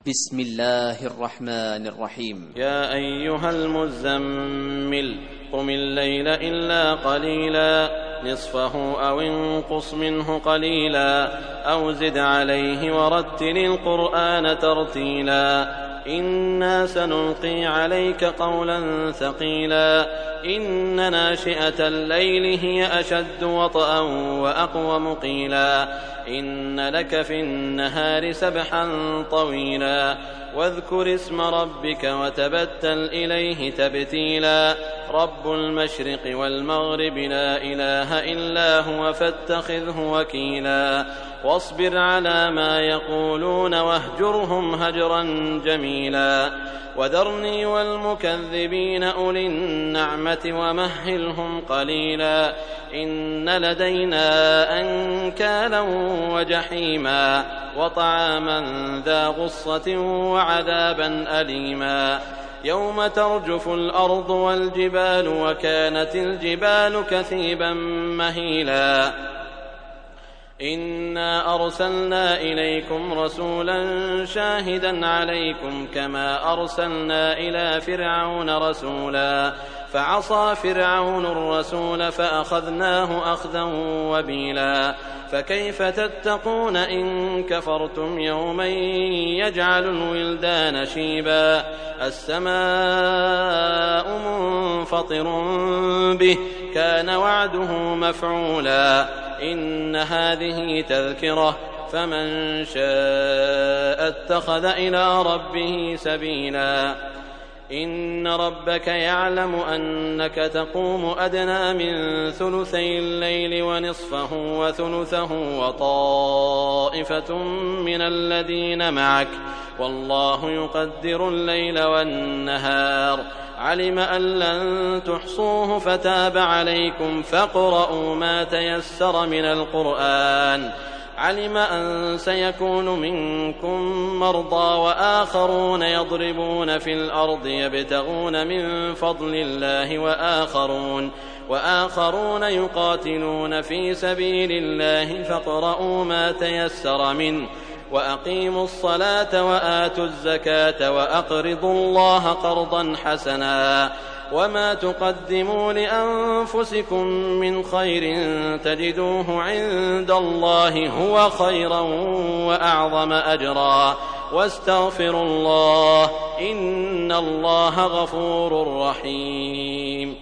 بسم الله الرحمن الرحيم. يا أيها المزمل قم الليل إلا قليلا نصفه أو انقص منه قليلا أو زد عليه ورتل القرآن ترتيلا إنا سنلقي عليك قولا ثقيلا إن ناشئة الليل هي أشد وطئا وأقوم قيلا إن لك في النهار سبحا طويلا واذكر اسم ربك وتبتل إليه تبتيلا رب المشرق والمغرب لا إله إلا هو فاتخذه وكيلا واصبر على ما يقولون واهجرهم هجرا جميلا وذرني والمكذبين أولي النعمة ومهلهم قليلا إن لدينا أنكالا وجحيما وطعاما ذا غصة وعذابا أليما يوم ترجف الأرض والجبال وكانت الجبال كثيبا مهيلا إنا أرسلنا إليكم رسولا شاهدا عليكم كما أرسلنا إلى فرعون رسولا فعصى فرعون الرسول فأخذناه أخذا وبيلا فكيف تتقون إن كفرتم يوما يجعل الولدان شيبا السماء منفطر به كان وعده مفعولا إن هذه تذكرة فمن شاء اتخذ إلى ربه سبيلا إن ربك يعلم أنك تقوم أدنى من ثلثي الليل ونصفه وثلثه وطائفة من الذين معك والله يقدر الليل والنهار علم أن لن تحصوه فتاب عليكم فاقرؤوا ما تيسر من القرآن علم أن سيكون منكم مرضى وآخرون يضربون في الأرض يبتغون من فضل الله وآخرون يقاتلون في سبيل الله فاقرؤوا ما تيسر منه وأقيموا الصلاة وآتوا الزكاة وأقرضوا الله قرضا حسنا وما تقدموا لأنفسكم من خير تجدوه عند الله هو خيرا وأعظم أجرا واستغفروا الله إن الله غفور رحيم.